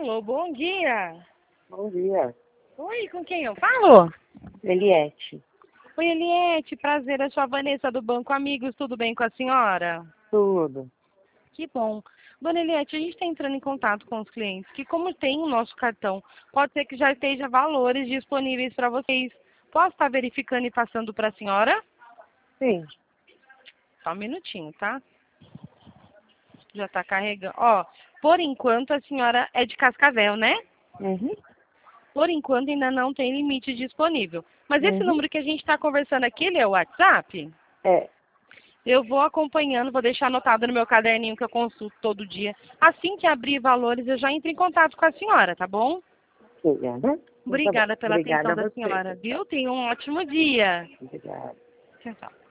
Alô, bom dia. Bom dia. Oi, com quem eu falo? Eliette. Oi, Eliette, prazer, eu sou a Vanessa do Banco Amigos, tudo bem com a senhora? Tudo. Que bom. Dona Eliette, a gente está entrando em contato com os clientes que, como tem o nosso cartão, pode ser que já esteja valores disponíveis para vocês. Posso estar verificando e passando para a senhora? Sim. Só um minutinho, tá? Já está carregando. Ó, por enquanto a senhora é de Cascavel, né? Uhum. Por enquanto ainda não tem limite disponível. Mas esse Uhum. número que a gente está conversando aqui, ele é o WhatsApp? É. Eu vou acompanhando, vou deixar anotado no meu caderninho que eu consulto todo dia. Assim que abrir valores, eu já entro em contato com a senhora, tá bom? Obrigada. Então, tá bom. Obrigada pela Obrigada atenção a da você. senhora, viu? Tenha um ótimo dia. Obrigada. Tchau, tchau.